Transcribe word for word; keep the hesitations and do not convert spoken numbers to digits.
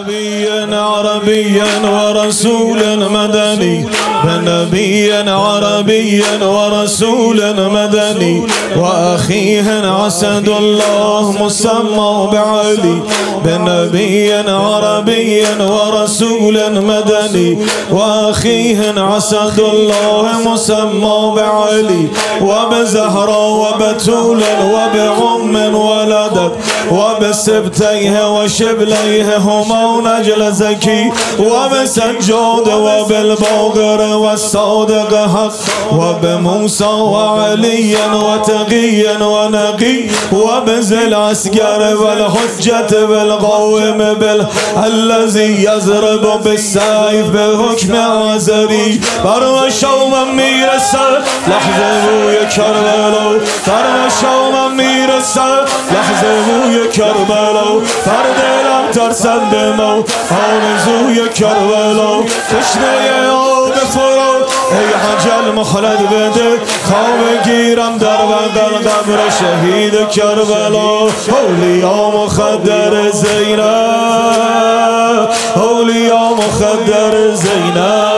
بنبي عربي ورسول مدني بنبي عربي ورسول مدني وأخيه عسد الله مسمى بعلي بنبي عربي ورسول مدني وأخيه عسد الله مسمى بعلي وبزهرة وبتول وبعم ولدت وبسبتيه وشبليه هما نجل زكي وبسجود وبالبوغر والصادق حق وبموسى وعليا وتقيا ونقي وبذي العسكر والحجة بالقوم بال الذي يضرب بالسيف بحكم عزري فرمشوا من میرسه لحظه روی کربلا فرمشوا من میرسه لحظه روی کربلا فردلم ترسم به مو آرزوی کربلا تشنه آب فرو ای حجل مخلد بده تا بگیرم در بغل قبر شهید کربلا اولیا مخدر زینب اولیا مخدر زینب